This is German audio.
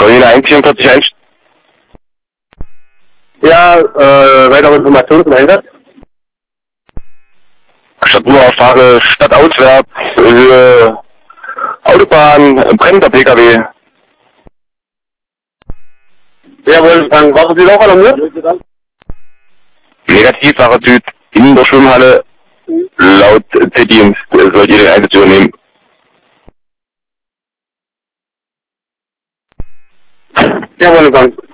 Corina 144 Ja, weitere Informationen zum Einsatz? Stadtruheauffahre, stadtauswärts, Autobahn, brennender PKW. Jawohl, dann waren Sie auch alarmiert? Negativ, Sache Süd, in der Schwimmhalle, laut C-Dienst, sollt ihr den Einsatz übernehmen. Jawohl, dann.